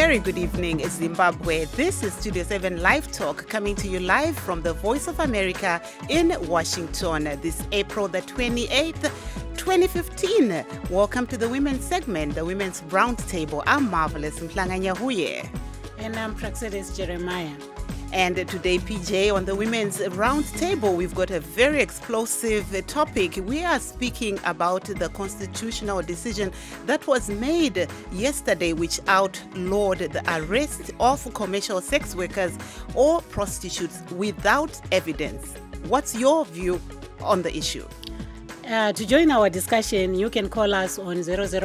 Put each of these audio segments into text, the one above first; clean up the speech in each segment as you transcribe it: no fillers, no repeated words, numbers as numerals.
very good evening, Zimbabwe. This is Studio 7 Live Talk coming to you live from the Voice of America in Washington this April the 28th, 2015. Welcome to the women's segment, the Women's Roundtable. I'm Marvelous Mhlanganya Huye. And I'm Praxedis Jeremiah. And today, PJ, on the Women's Roundtable, we've got a very explosive topic. We are speaking about the constitutional decision that was made yesterday, which outlawed the arrest of commercial sex workers or prostitutes without evidence. What's your view on the issue? To join our discussion, you can call us on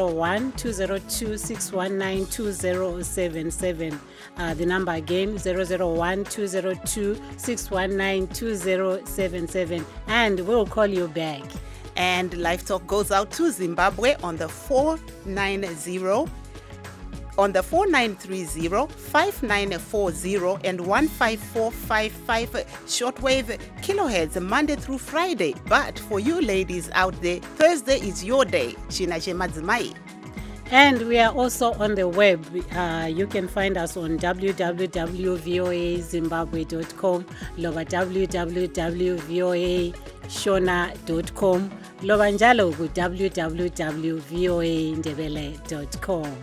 001-202-619-2077. The number again, 001-202-619-2077. And we'll call you back. And Live Talk goes out to Zimbabwe on the 490, on the 4930, 5940 and 15455 shortwave kilohertz Monday through Friday. But for you ladies out there, Thursday is your day. Shina Shemadzimai. And we are also on the web. You can find us on www.voazimbabwe.com, loba www.voashona.com, loba njalo ku www.voandebele.com.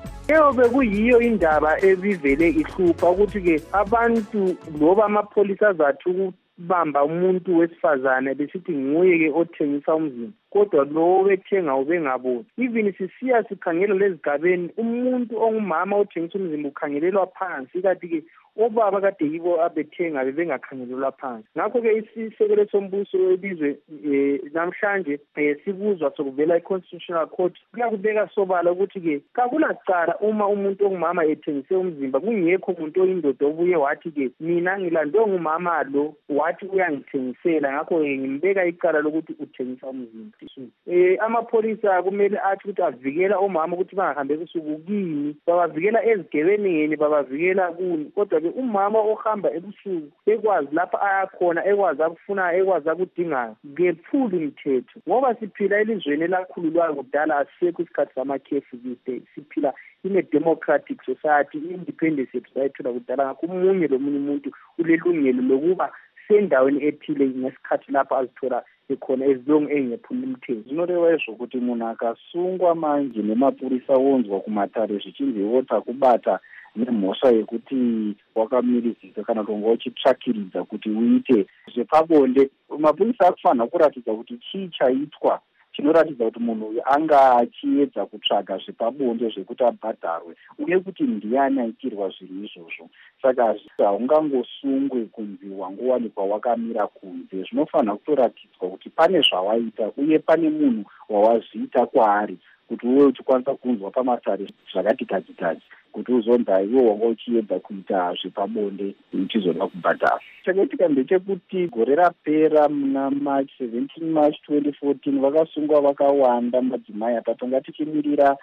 Bekuyiyo indaba ebivele ihlupha ukuthi ke abantu loba amapholisa azathu ukubamba umuntu wesifazane besithi nguye ke othengisa umzimba, kodwa lo bethenga ubengaboni. Even sisiya sikhangela lezigabeni, umuntu ongumama othengisa umzimba ukhangelelwa phansi, kanti ke obaba kade yibo abethenga bengakhangelelwa phansi. Ngakho ke isisekelo sombuso elizwe namhlanje sikuzwa sokuvela i-Constitutional Court kuyakubeka sobala ukuthi ke kakulacala uma umuntu ongumama ethengise umzimba kungekho umuntu oyindoda obuye wathi ke mina ngilandwe ngumama lo wathi uyangithengisela, ngakho ngimbeka icala lokuthi uthengisa umzimba. Amapholisa kumele athi ukuthi avikela omama ukuthi bangahambe kusuku kini, babavikela ezigebenini, babavikela kuni, kodwa umama ohamba ebusuku ekwazi lapha ayakhona, ekwazi akufunayo, ekwazi akudingayo, ngephula umthetho. Ngoba siphila elizweni elakhululwayo kudala, asisekho isikhathi samakhefu these, siphila in a democratic society, independent society kudala. Ngakho umunye lomunye umuntu ulelungelo lokuba sendaweni ethile ngesikhathi lapha azithola ekhona as long engephula umthetho. Zvinoreva kuti munhu akasungwa manje nemapurisa wonzwa kumatare zvichinzewota kubata nemhosva yekuti wakamirizika kana kunge uchitsvakiridza kuti uite zvepabonde, mapurisa akufanira kuratidza kuti chii chaitwa chinoratidza kuti munhu uyu anga achiedza kutsvaga zvepabonde zvekuti abhadharwe, uye kuti ndiani aitirwa zvinhu izvozvo. Saka haungangosungwe kunzi wangowanikwa wakamira kunze. Zvinofanira kutoratidzwa kuti pane zvawaita uye pane munhu wawazviita kwaari kuti uwe uchikwanisa kunzwa pamatare zvakati kadzikadzi, kuti uzonza iwe wanga uchiedza kuita zvepabonde uchizoda kubhadhara. Chakaitika ndechekuti gore rapera muna March 17 March 2014 vakasungwa vakawanda madzimai atatonga tichimirira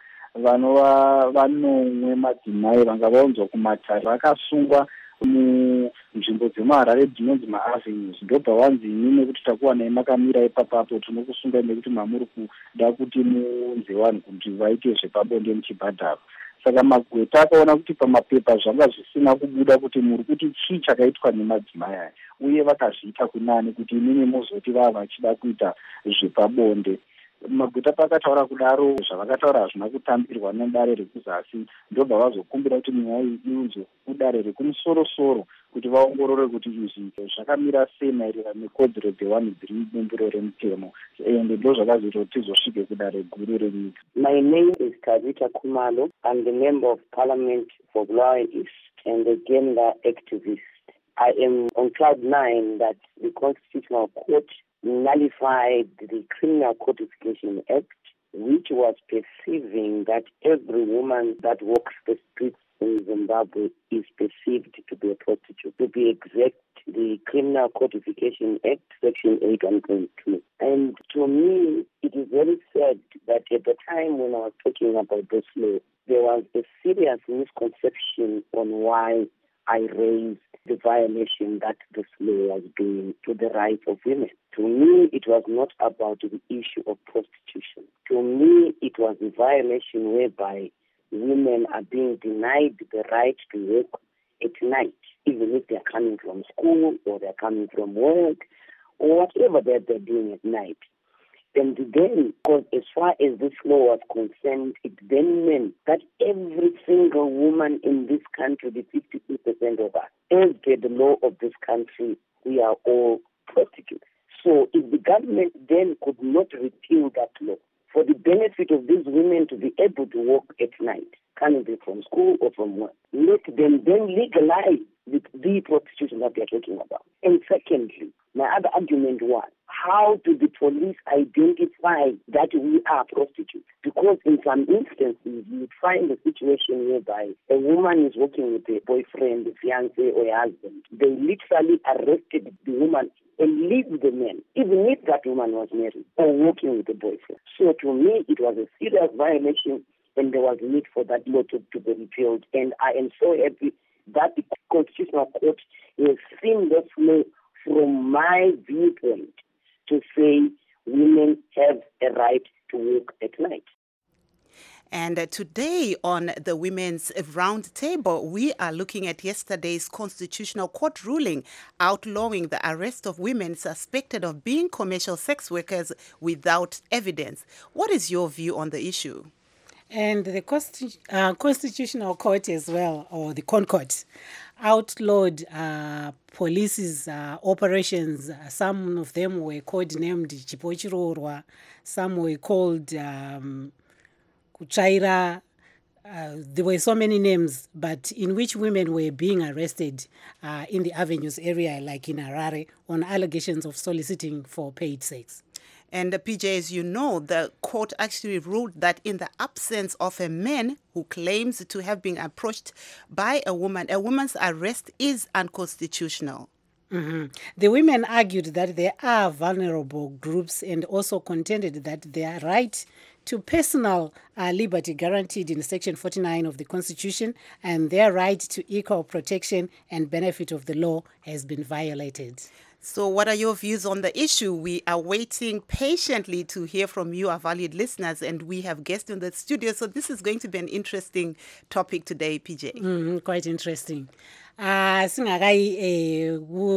vanova vanomwe madzimai vanga vaunzwa kumatare vakasungwa munzvimbo dzemuHarare dzinonzi maAvenues. Ndobva vanzi inini nekuti takuwanai makamira ipapapo tinokusungai nekuti mamuri kuda kuti muunze vanhu kuti vaite zvepabonde muchibhadhara. Saka magweta akaona kuti pamapepa zvanga zvisina kubuda kuti muri kuti chii chakaitwa nemadzimai aya, uye vakazviita kunani kuti inini muzoti vava vachida kuita zvepabonde. Magweta pakataura kudaro, zvavakataura hazvina kutambirwa nedare rekuzasi. Ndobva vazokumbira kuti nyaya iyi iunzwe kudare rekumusoro-soro kuti vaongorore kuti izvi zvakamira sei maererano nekodzero dze1 dziri mubumbiro remutemo, ende ndo zvakazoita kuti tizosvike kudare guru renyika. My name is Kavita Kumalo. I'm the Member of Parliament for Bulawayo East and a gender activist. I am on cloud 9 that the Constitutional Court nullified the Criminal Codification Act, which was perceiving that every woman that walks the streets in Zimbabwe is perceived to be a prostitute. To be exact, the Criminal Codification Act, Section 8.2. And to me, it is very sad that at the time when I was talking about this law, there was a serious misconception on why I raised the violation that this law was doing to the rights of women. To me, it was not about the issue of prostitution. To me, it was a violation whereby women are being denied the right to work at night, even if they're coming from school or they're coming from work or whatever that they're doing at night. And then, because as far as this law was concerned, it then meant that every single woman in this country, the 52% of us, as per the law of this country, we are all prostitutes. So if the government then could not repeal that law for the benefit of these women to be able to work at night, coming from school or from work, let them then legalize the prostitution that they're talking about. And secondly, my other argument was, how do the police identify that we are prostitutes? Because in some instances, you find a situation whereby a woman is working with a boyfriend, a fiancé, or a husband. They literally arrested the woman and leave the man, even if that woman was married or working with a boyfriend. So to me, it was a serious violation, and there was need for that law to be repealed. And I am so happy that the Constitutional Court has seen this law from my viewpoint to say women have a right to work at night. And today on the Women's Roundtable, we are looking at yesterday's Constitutional Court ruling outlawing the arrest of women suspected of being commercial sex workers without evidence. What is your view on the issue? And the Constitutional Court as well, or the ConCourt, outlawed police's operations. Some of them were codenamed Chipochirorwa, some were called Kuchaira. There were so many names, but in which women were being arrested in the avenues area, like in Harare, on allegations of soliciting for paid sex. And PJ, as you know, the court actually ruled that in the absence of a man who claims to have been approached by a woman's arrest is unconstitutional. Mm-hmm. The women argued that there are vulnerable groups and also contended that their right to personal liberty guaranteed in Section 49 of the Constitution and their right to equal protection and benefit of the law has been violated. So what are your views on the issue? We are waiting patiently to hear from you, our valued listeners, and we have guests in the studio. So this is going to be an interesting topic today, PJ. Quite interesting. Singakai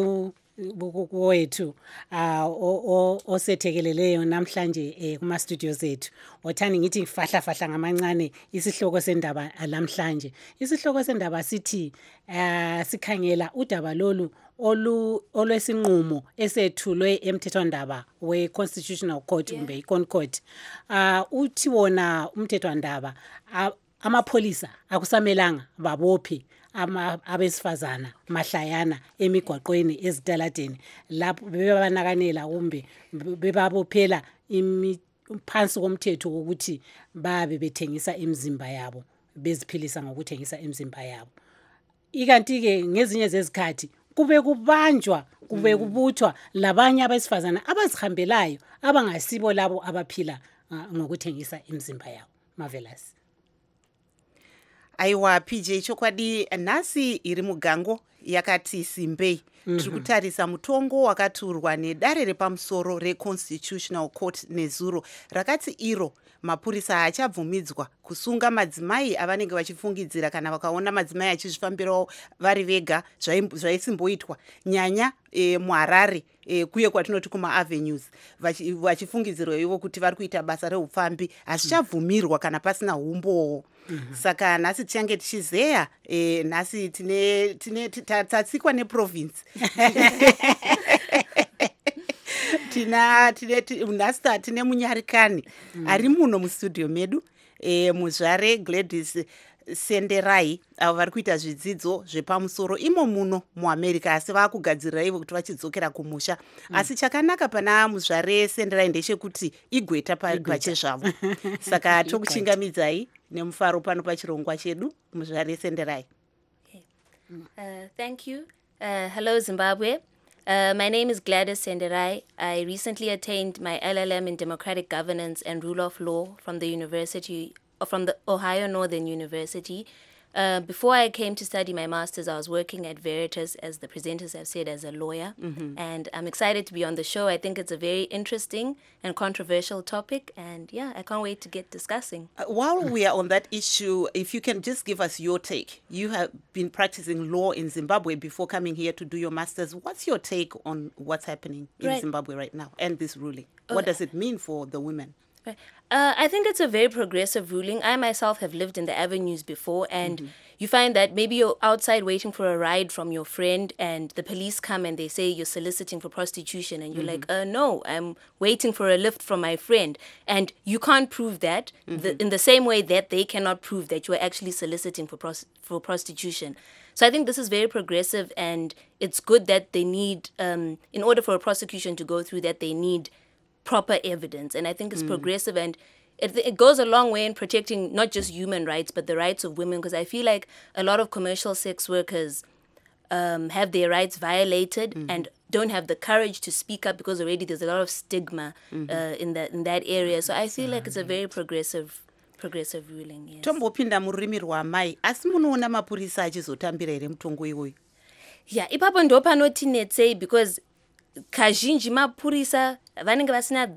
wethu osethekeleleyo namhlanje kuma studios ethu othani ngithi fahla ngamancane isihloko sendaba lamhlanje. Isihloko sendaba sithi sikhangela udaba lolu olwesinqumo esethulwe emthethwandaba we-Constitutional Court kumbe i-ConCourt. Uthi wona umthethwandaba amapholisa akusamelanga babophe abesifazana mahlayana emigwaqweni ezitaladeni lapho bebabanakanela kumbe bebabophela phansi komthetho ukuthi babe bethengisa imizimba yabo, beziphilisa ngokuthengisa imizimba yabo. Ikanti ke ngezinye zezikhathi kube kubanjwa kube kubuthwa labanye abesifazana abazihambelayo abangasibo labo abaphila ngokuthengisa imizimba yabo. Marvelous. Aiwa PJ, chokwadi nasi iri mugango yakati simbei. Tiri kutarisa mutongo wakaturwa nedare repamusoro reConstitutional Court nezuro rakati iro mapurisa haachabvumidzwa kusunga madzimai avanenge vachifungidzira kana vakaona madzimai achizvifambirawo vari vega zvaisimboitwa nyanya muHarare kuye kwatinoti kuma-avenues vachifungidzirwa ivo kuti vari kuita basa reupfambi hazvichabvumirwa kana pasina humbowo. Saka nhasi tichange tichizeya nhasi tatsikwa neprovince nhasi tine munyarikani ari muno mustudio medu muzvare Gladys Senderai avo vari kuita zvidzidzo zvepamusoro imo muno muAmerica asi vaakugadzirira ivo kuti vachidzokera kumusha. Asi chakanaka pana muzvare Senderai ndechekuti igweta pachezvavo. Saka tokuchingamidzai nemufaro pano pachirongwa chedu muzvare Senderai. Thank you. Hello Zimbabwe. My name is Gladys Senderai. I recently attained my LLM in Democratic Governance and Rule of Law from the Ohio Northern University Before I came to study my master's, I was working at Veritas, as the presenters have said, as a lawyer. And I'm excited to be on the show. I think it's a very interesting and controversial topic. And yeah, I can't wait to get discussing. While we are on that issue, if you can just give us your take. You have been practicing law in Zimbabwe before coming here to do your master's. What's your take on what's happening in Zimbabwe right now and this ruling? What does it mean for the women? I think it's a very progressive ruling. I myself have lived in the avenues before, and you find that maybe you're outside waiting for a ride from your friend, and the police come and they say you're soliciting for prostitution, and you're like, no, I'm waiting for a lift from my friend. And you can't prove that in the same way that they cannot prove that you are actually soliciting for prostitution. So I think this is very progressive, and it's good that they need, in order for a prosecution to go through that, they need proper evidence. And I think it's progressive, and it goes a long way in protecting not just human rights, but the rights of women, because I feel like a lot of commercial sex workers have their rights violated and don't have the courage to speak up, because already there's a lot of stigma in that area. So I feel like it's a very progressive ruling. Yes. Tombopinda murimi rwamai, asi munoona mapurisa achizotambira here mutongo iwoyo? Yeah, ipapo ndo panotinetsei, because kazhinji mapurisa vanenge vasina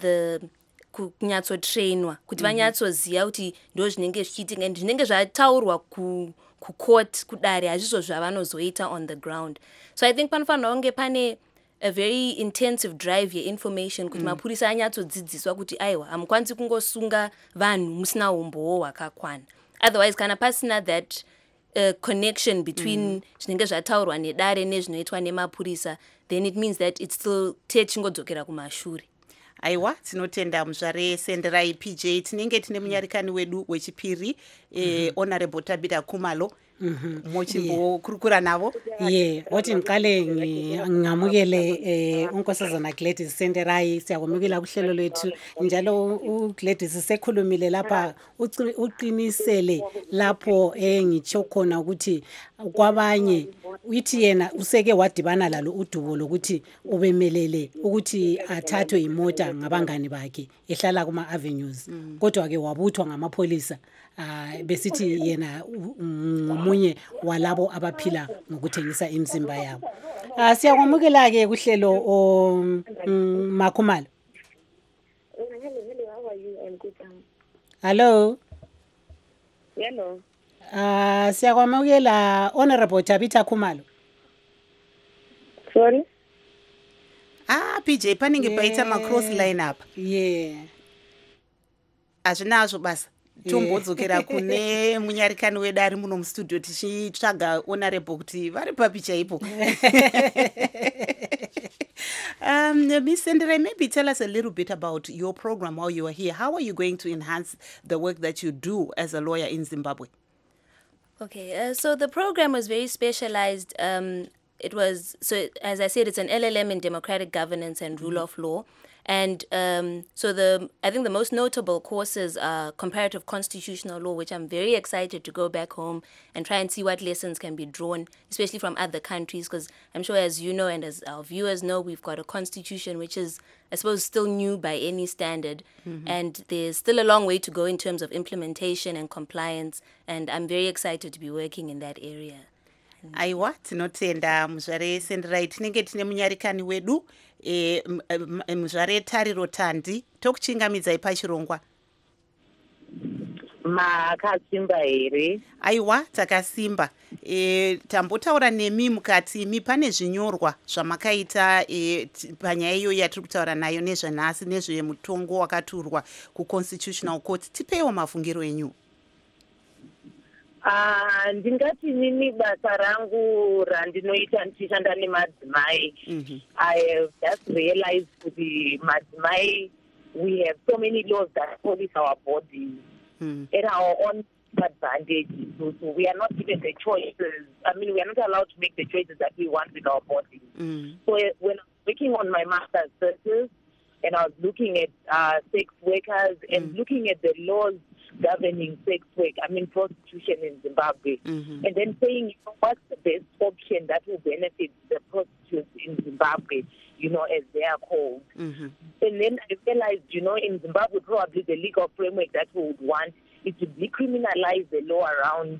kunyatsotrainwa kuti vanyatsoziva kuti ndo zvinenge zvichiitika, and zvinenge zvataurwa kucourt kudare hazvizvo zvavanozoita on the ground. So I think panofanira kunge pane a very intensive drive yeinformation kuti mapurisa anyatsodzidziswa kuti aiwa hamukwanisi kungosunga vanhu musina umbowo hwakakwana. Otherwise kana pasina that connection between zvinenge zvataurwa nedare nezvinoitwa nemapurisa, then it means that it's still techingodzokera kumashure. Aiwa, tinotenda muzvare Senderai PJ. Tinenge tine munyarikani wedu wechipiri, Honorable Tabitha Khumalo. Mochimbokurukura navo. Oti ngiqale ngamukele unkosazana Gladys Senderai, siyabonga kuhlelo lwethu. Njalo uGladys sekhulumile lapha uqinisele lapho ngitsho khona ukuthi kwabanye uthi yena useke wadibana lalo udubo lokuthi ubemelele ukuthi athathwe imota ngabangani bakhe ehlala kuma avenues, kodwa ke wabuthwa ngamapolisa. Besithi yena umunye walabo abaphila ngokuthengisa imizimba yabo. Siyakwamukela ke kuhlelo Makhumalo. Hello, how are you? I'm good. Hello. Hello. Siyakwamukela Honorable Tabitha Khumalo. Sorry? PJ panenge paita macross line up. Azvinazvo basa. Tombodzokera kune munyarikani wedu ari muno mustudio tichitsvaga Honorable kuti vari papi chaipo. Ms. Senderai, maybe tell us a little bit about your program while you are here. How are you going to enhance the work that you do as a lawyer in Zimbabwe? Okay, so the program was very specialized. It was, so as I said, it's an LLM in democratic governance and rule of law. And so I think the most notable courses are comparative constitutional law, which I'm very excited to go back home and try and see what lessons can be drawn, especially from other countries, because I'm sure, as you know and as our viewers know, we've got a constitution which is, I suppose, still new by any standard. And there's still a long way to go in terms of implementation and compliance. And I'm very excited to be working in that area. Aiwa, tinotenda muzvare Senderai. Tinenge tine munyarikani wedu muzvare Tariro Tandi. Tokuchingamidzai pachirongwa. Makasimba here. Aiwa, takasimba. Tambotaura nemi mukati pane zvinyorwa zvamakaita panyaya iyo yatiri kutaura nayo nezvanhasi nezvemutongo wakaturwa kuConstitutional Court. Tipeiwo mafungiro enyu. Ndingati nini basa rangu randinoita ndichishanda nemadzimai. I have just realized kuti madzimai, we have so many laws that police our bodies at our own advantage. So we are not given the choices. I mean, we are not allowed to make the choices that we want with our bodies. So when I was working on my master's thesis, and I was looking at sex workers and looking at the laws governing sex work, I mean prostitution in Zimbabwe, and then saying, what's the best option that will benefit the prostitutes in Zimbabwe, as they are called. And then I realized, in Zimbabwe, probably the legal framework that we would want is to decriminalize the law around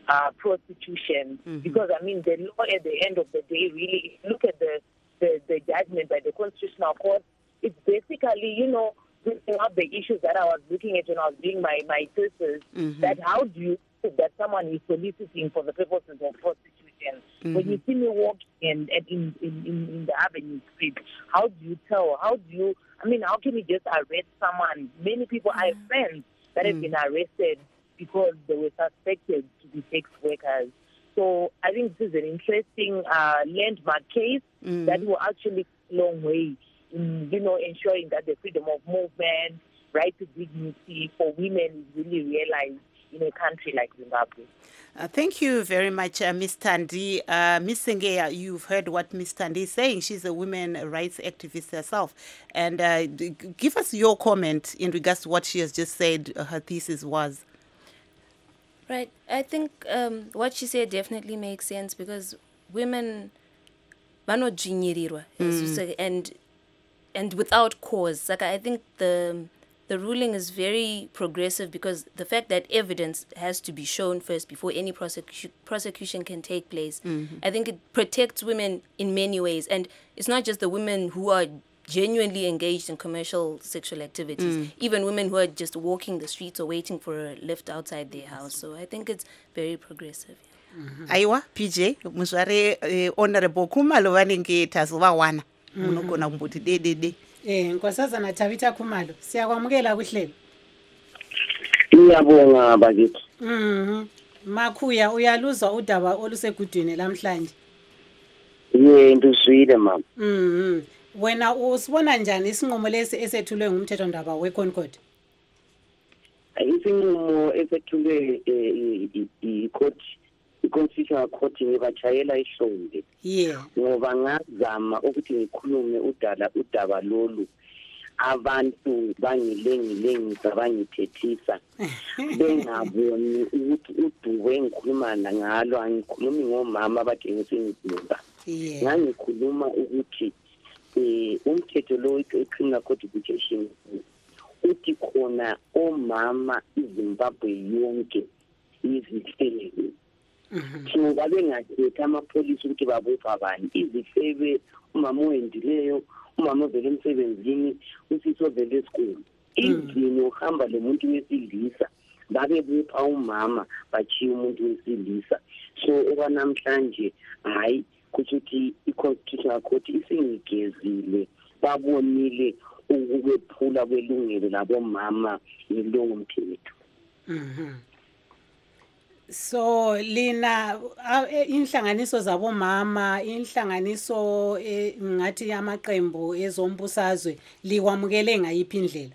prostitution. Because, I mean, the law at the end of the day, really, if you look at the judgment by the Constitutional Court, it's basically, you know, bringing up the issues that I was looking at when I was doing my thesis, that how do you prove that someone is soliciting for the purposes of prostitution? When you see me walking in the Avenue Street, how do you tell? How can you just arrest someone? Many people, I have friends that have been arrested because they were suspected to be sex workers. So I think this is an interesting landmark case that will actually go a long way in, you know, ensuring that the freedom of movement, right to dignity for women is really realized in a country like Zimbabwe. Thank you very much, Ms. Thandi. Ms. Sengeya, you've heard what Ms. Thandi is saying. She's a women rights activist herself. And give us your comment in regards to what she has just said her thesis was. Right. I think what she said definitely makes sense because women vanojinyirirwa, as you say, and without cause. Like I think the ruling is very progressive because the fact that evidence has to be shown first before any prosecution can take place. I think it protects women in many ways, and it's not just the women who are genuinely engaged in commercial sexual activities, even women who are just walking the streets or waiting for a lift outside their house. So I think it's very progressive. Aiwa, PJ, muzvare honorable Khumalo vanenge tazovawana. Munogona kumbuti de. Nkosazana Tabitha Khumalo, siyakwamukela kuhlelo. Ngiyabonga bakithi. Makhuya uyaluzwa udaba olusegudwini lamhlanje. Ndizwile mama. Wena usibona njani isinqumo lesi esethulwe ngumthethondaba weConcord? Isinqumo esethulwe i-Constitutional Court ngibachayela ihlombe. Ngoba ngazama ukuthi ngikhulume udaba lolu abantu bangilengilengisa bangithethisa bengaboni ukuthi udubo engikhuluma ngalo angikhulumi ngomama abadingisa imizimba. Ngangikhuluma ukuthi umthetho lo we-Criminal Codification uthi khona omama iZimbabwe yonke izifebe. Ngoba bengakhetha amapholisa ukuthi babopha abanye izifebe, umama owendileyo, umama ovele emsebenzini, usisi ovele esikoleni. Indlini uhamba lo muntu wesilisa babebopha umama bachiya umuntu wesilisa. So okwanamhlanje hayi kuthi i-Constitutional Court isingigezile babonile ukwephula kwelungelo labomama yilowo mthetho. So lina inhlanganiso zabomama, inhlanganiso ngathi amaqembu ezombusazwe likwamukele ngayiphi indlela?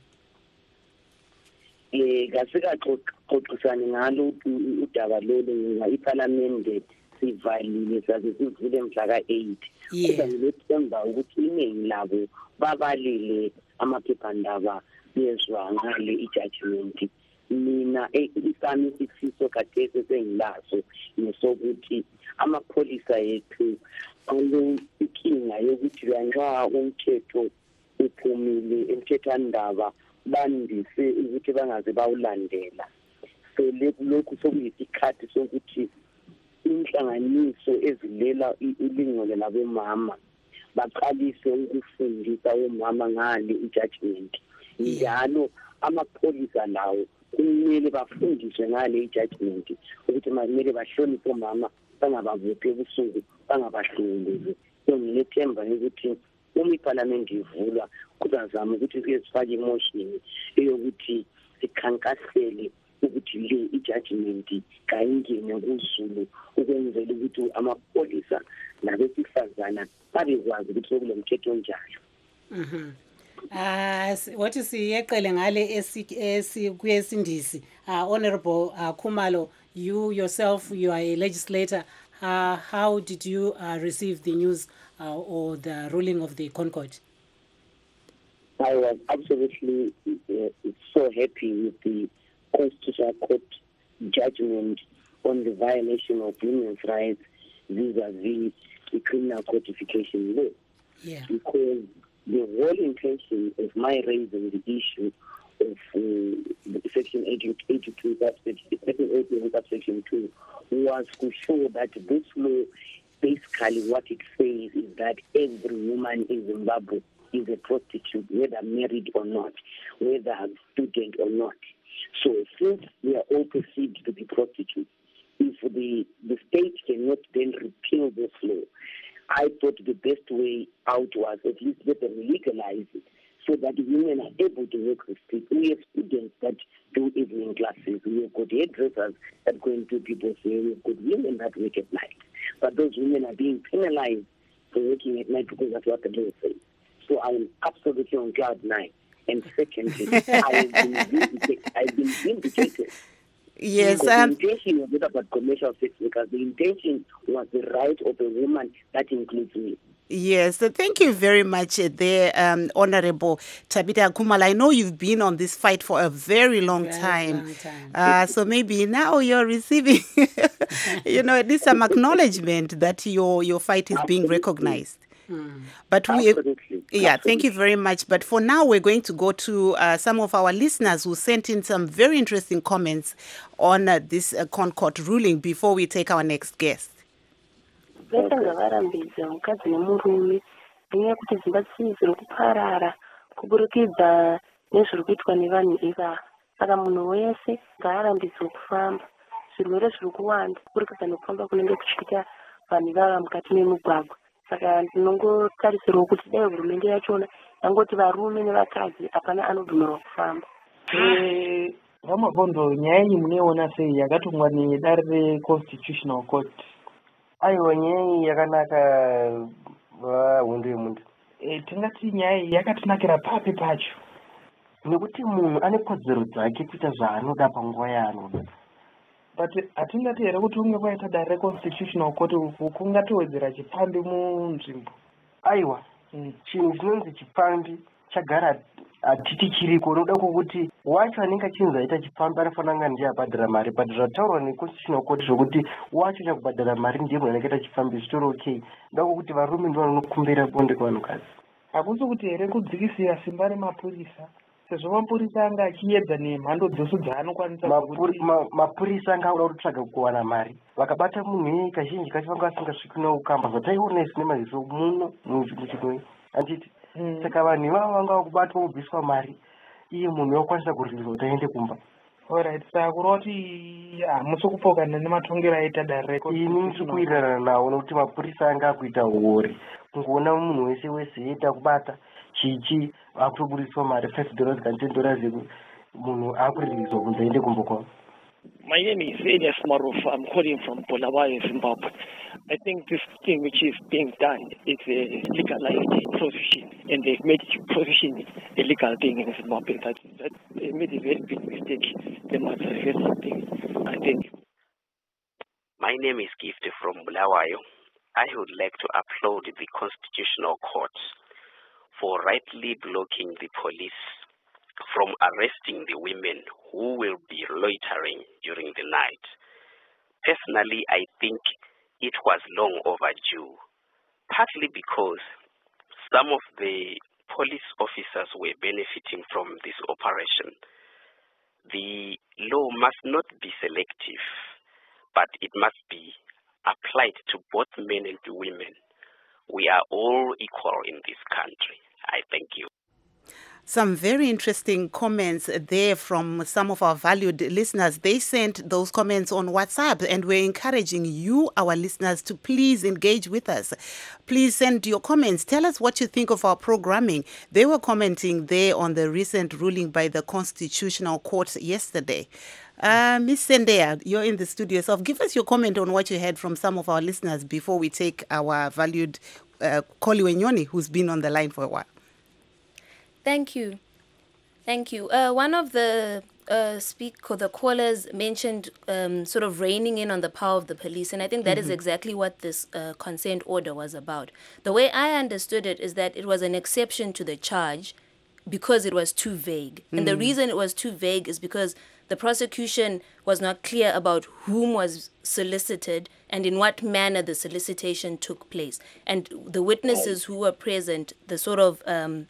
Kasikaxoxisani ngalo udaba lolu iParliament sivalile saze sivule mhla ka-8. Kodwa ngilethemba ukuthi iningi labo babalile amaphephandaba bezwa ngale i-judgment. Mina isami isifiso khathesi sengilaso nesokuthi amapholisa ethu inkinga yokuthi nxa umthetho uphumile emthethwandaba bandise ukuthi bangaze bawulandela. So lokhu sokuyisikhathi sokuthi inhlanganiso ezilela ilingelo labomama baqalise ukufundisa omama ngale i-judgment. Njalo amapholisa lawo kumele bafundiswe ngale i-judgment ukuthi kumele bahloniphe omama bangabavuphi ebusuku bangabahlunguluzi. So ngilethemba ukuthi uma iParliament ivulwa kuzazama ukuthi sifake imotion eyokuthi sikhankasele ukuthi le i-judgment kayingene kuzulu ukwenzela ukuthi amapholisa nabesifazana babekwazi ukuthi sokulo mthetho onjalo. Wathi siyeqele ngale kuyesindisi. Honorable Khumalo, you yourself, you are a legislator. How did you receive the news or the ruling of the Concord? I was absolutely so happy with the Constitutional Court judgment on the violation of women's rights vis-a-vis the Criminal Codification law. Because the whole intention of my raising the issue of Section 82, Section 18, Section 2, was to show that this law, basically what it says is that every woman in Zimbabwe is a prostitute, whether married or not, whether a student or not. So since we are all perceived to be prostitutes, if the state cannot then repeal this law, I thought the best way out was at least let them legalize it so that women are able to work with people. We have students that do evening classes. We have got hairdressers that go and do people's hair. We have got women that work at night. But those women are being penalized for working at night because that's what the law says. So I am absolutely on cloud 9. And secondly, I've been vindicated. Yes, the intention was not about commercial sex workers. The intention was the right of a woman. That includes me. Yes, thank you very much there, Honorable Tabitha Khumalo. I know you've been on this fight for a very long time. So maybe now you're receiving, at least some acknowledgement that your fight is being recognized. But thank you very much. But for now, we're going to go to some of our listeners who sent in some very interesting comments on this Concord ruling before we take our next guest. Vese ngavarambidza mukadzi nemurume nenyaya yekuti dzimba dzisiri kuparara kuburikidza nezviri kuitwa nevanhu ivava. Saka munhu wese ngaarambidzwe kufamba. Zvirwere zviri kuwanda kuburikidza nekufamba kunenge kuchiita vanhu ivava mukati memugwagwa. Saka ndinongotarisirwa kuti dai hurumende yachona yangoti varume nevakadzi hapana anobvumirwa kufamba. Vamabvondo, nyaya iyi munoiona sei yakatumwa nedare reConstitutional Court? Aiwa, nyaya iyi yakanaka hondo yemuntu. Tingati nyaya iyi yakatinakira papi pacho? Nekuti munhu ane kodzero dzake kuita zvaanoda panguva yaanoda. But hatingati here kuti umwe kwaita dare reConstitutional Court uku kungatowedzera chipambi munzvimbo? Aiwa, chinhu chinonzi chipambi chagara hatiti chiriko. Unoda kwokuti wacho anenge achinzi aita chipambi anofanira kunge ndiye abhadhara mari, but zvataurwa neConstitutional Court zvokuti wacho chakubhadhara mari ndiye munhu anenge aita chipambi zvitori okay. Unoda kwokuti varume ndivo vanokumbira bonde kuvanhukadzi. Hakusi kuti here kudzikisira simba remapurisa, sezvo mapurisa anga achiedza nemhando dzose dzaanokwanisa. Mapurisa anga auda kutsvaga kuwana mari, vakabata munhu kazhinji kacho vanga vasingasviki neukamba zvataiona isi nemaziso muno muchimwe anditi. Saka vanhu ivavo vanga vakubatwa kubviswa mari, iye munhu wakwanisa kurilizwa kuti aende kumba. Alright, saka kureva kuti hamusi kupokana nematongero aita dare reConstitutional. Ini ndiri kuwirirana nawo nekuti mapurisa anga akuita uori. Kungoona munhu wese eita kubata chichi akutoburiswa mari $5 kana $10 munhu akurilizwa kunzi aende kumba kwavo. My name is Elias Maruf. I'm calling from Bulawayo, Zimbabwe. I think this thing which is being done is a legalized prostitution, and they've made prostitution a legal thing in Zimbabwe. That they made a very big mistake. They must reverse something. I think. My name is Gift from Bulawayo. I would like to applaud the Constitutional Court for rightly blocking the police from arresting the women who will be loitering during the night. Personally, I think it was long overdue, partly because some of the police officers were benefiting from this operation. The law must not be selective, but it must be applied to both men and women. We are all equal in this country. I thank you. Some very interesting comments there from some of our valued listeners. They sent those comments on WhatsApp, and we're encouraging you, our listeners, to please engage with us. Please send your comments. Tell us what you think of our programming. They were commenting there on the recent ruling by the Constitutional Court yesterday. Ms. Sendea, you're in the studio yourself. Give us your comment on what you heard from some of our listeners before we take our valued Koliwe Nyoni, who's been on the line for a while. Thank you. One of the callers mentioned sort of reining in on the power of the police, and I think that is exactly what this consent order was about. The way I understood it is that it was an exception to the charge because it was too vague. And the reason it was too vague is because the prosecution was not clear about whom was solicited and in what manner the solicitation took place. And the witnesses who were present, the sort of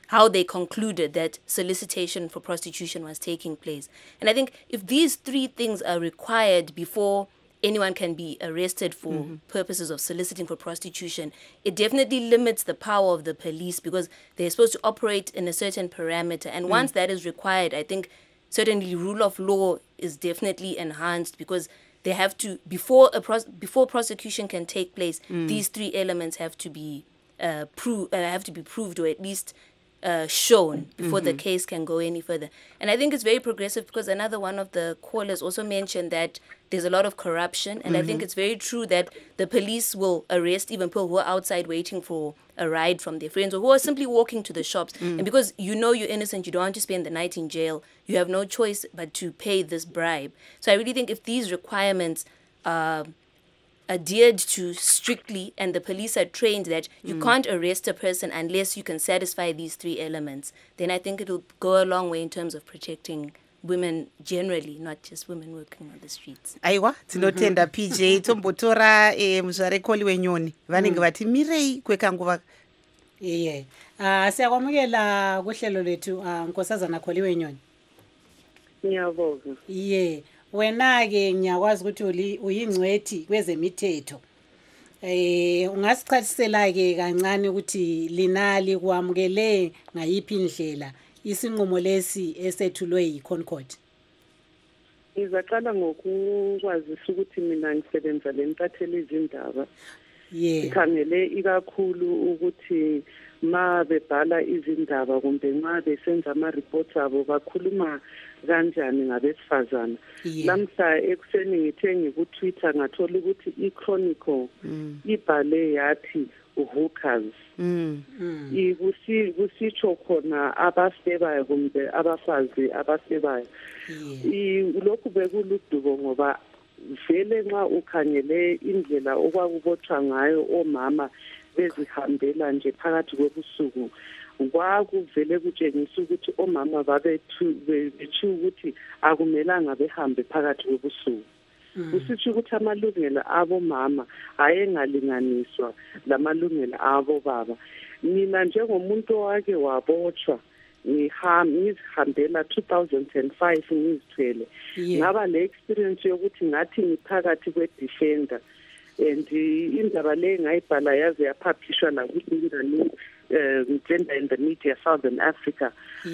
how they concluded that solicitation for prostitution was taking place. And I think if these 3 things are required before anyone can be arrested for purposes of soliciting for prostitution, it definitely limits the power of the police because they're supposed to operate in a certain parameter. And once that is required, I think certainly rule of law is definitely enhanced because they have to, before prosecution can take place, these 3 elements have to be proved or at least shown before the case can go any further. And I think it's very progressive because another one of the callers also mentioned that there's a lot of corruption, and I think it's very true that the police will arrest even people who are outside waiting for a ride from their friends or who are simply walking to the shops. And because you know you're innocent, you don't want to spend the night in jail, you have no choice but to pay this bribe. So I really think if these requirements are adhered to strictly and the police are trained that you can't arrest a person unless you can satisfy these 3 elements, then I think it'll go a long way in terms of protecting women generally, not just women working on the streets. Aiwa, tinotenda PJ tombotora muzvarekoli wenyoni vanenge vati mirei kwekanguva. Iye. Siyakwamukela kuhlelo lethu Nkosazana Kholi wenyoni. Ngiyabonga. Iye. Wena-ke ngiyakwazi ukuthi uyingcwethi kwezemithetho. Ungasichasisela-ke kancane ukuthi linali kwamukele ngayiphi indlela isinqumo lesi esethulwe yiConcord. Ngizaqala ngokukwazisa ukuthi mina ngisebenza lentatheli izindaba. Sikhangele ikakhulu ukuthi ma bebhala izindaba kumbe ma besenza ama-reports abo bakhuluma kanjani ngabesifazana. Lamhla ekuseni ngithe ngikutwitter ngathola ukuthi iChronicle ibhale yathi hookers. Kusitsho khona abasebayo kumbe abafazi abasebayo. Lokhu bekuludubo ngoba vele nxa ukhangele indlela okwakubotshwa ngayo omama bezihambela nje phakathi kobusuku, kwakuvele kutshengisa ukuthi omama bethu ukuthi akumelanga behambe phakathi kobusuku. Kusitsho ukuthi amalungelo abomama ayengalinganiswa lamalungelo abobaba. Mina njengomuntu owake wabotshwa ngizihambela 2005 ngizithwele, ngaba le experience yokuthi ngathi ngiphakathi kwe-defender, and indaba le ngayibhala yaze yaphapishwa naku-Gender in the Media Southern Africa.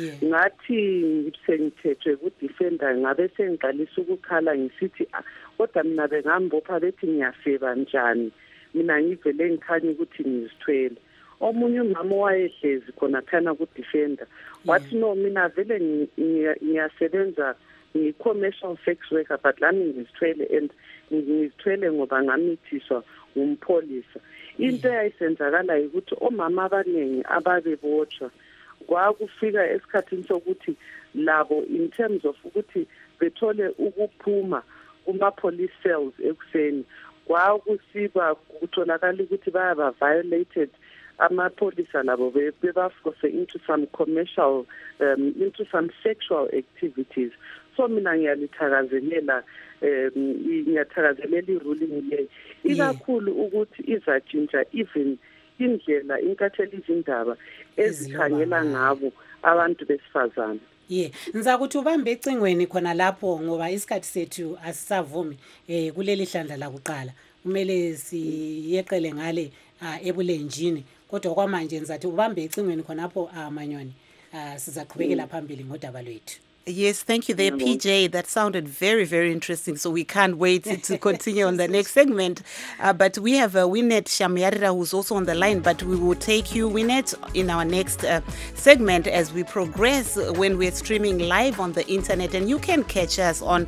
Ngathi sengithethwe ku-defender ngabe sengiqalisa ukukhala ngisithi kodwa mina bengambopha bethi ngiyaseba njani, mina ngivele ngikhanya ukuthi ngizithwele. Omunye umama wayehlezi khona phana ku-defender wathi no, mina vele ngiyasebenza ngi-commercial sex worker but lami ngizithwele, and ngizithwele ngoba ngamithiswa umpholisa. Into eyayisenzakala ukuthi omama abaningi ababebotshwa kwakufika esikhathini sokuthi labo in terms of ukuthi bethole ukuphuma kuma-police cells ekuseni, kwakusiba kutholakala ukuthi bayaba violated amapholisa labo bebafose into some commercial into some sexual activities. So mina ngiyalithakazelela ngiyathakazelela iruling le ikakhulu ukuthi izatshintsha even indlela inkatheli izindaba ezikhangela ngabo abantu besifazana. Ngizakuthi ubambe ecingweni khona lapho ngoba isikhathi sethu asisavumi kuleli hlandla la kuqala. Kumele siyeqele ngale ebulenjini, kodwa kwamanje ngizathi ubambe ecingweni khonapho Manyoni sizaqhubekela phambili ngodaba lwethu. Yes, thank you there, PJ. That sounded very, very interesting. So we can't wait to continue on the next segment. But we have Winnet Shamyarira who's also on the line. But we will take you, Winnet, in our next segment as we progress when we're streaming live on the internet. And you can catch us on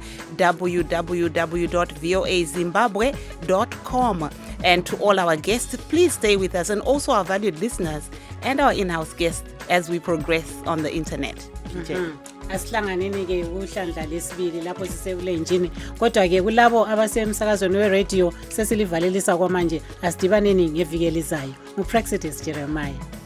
www.voazimbabwe.com. And to all our guests, please stay with us. And also our valued listeners and our in-house guests as we progress on the internet. PJ. Asihlanganeni ke uhlandla lesibili lapho sisebulenjini, kodwa ke kulabo abasemsakazweni we-radio sesilivalelisa kwamanje asidibaneni ngeviki elizayo. Upraxitis Jeremiah.